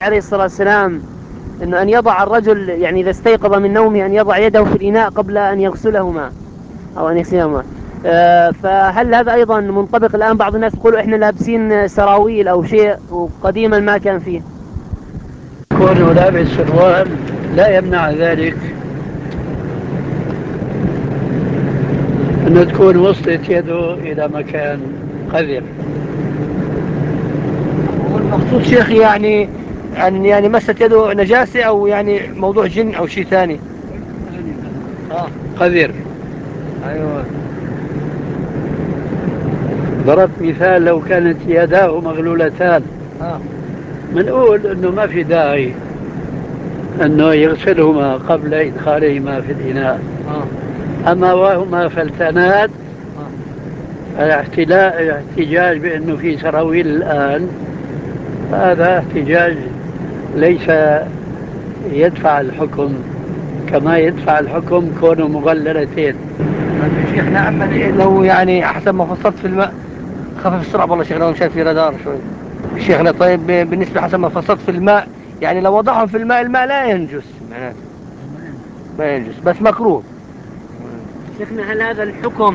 عليه الصلاة والسلام أنه أن يضع الرجل يعني إذا استيقظ من نومه أن يضع يده في الإناء قبل أن يغسلهما أو أن يغسلهما. فهل هذا أيضا منطبق الآن؟ بعض الناس يقولوا إحنا لابسين سراويل أو شيء وقديما ما كان فيه. كونه لابس سروال لا يمنع ذلك أنه تكون وصلت يده إلى مكان قذر. والمقصود شيخي يعني أن يعني مست يده نجاسة أو يعني موضوع جن أو شيء ثاني. قذر. أيوة. ضربت مثال لو كانت يداه مغلولتان بنقول أنه ما في داعي أنه يغسلهما قبل إدخالهما في الإناء. أما وهما فلتانات الاحتجاج بأنه في سراويل الآن هذا احتجاج ليس يدفع الحكم كما يدفع الحكم كونه مغللتين. شيخنا أما لو يعني حسب ما فصلت في الماء خفف السرعة والله شيخنا مشان في رادار شوي شيخنا. طيب بالنسبة حسب ما فصلت في الماء يعني لو وضعهم في الماء الماء لا ينجس معناته ما ينجس بس مكروه. شيخنا هل هذا الحكم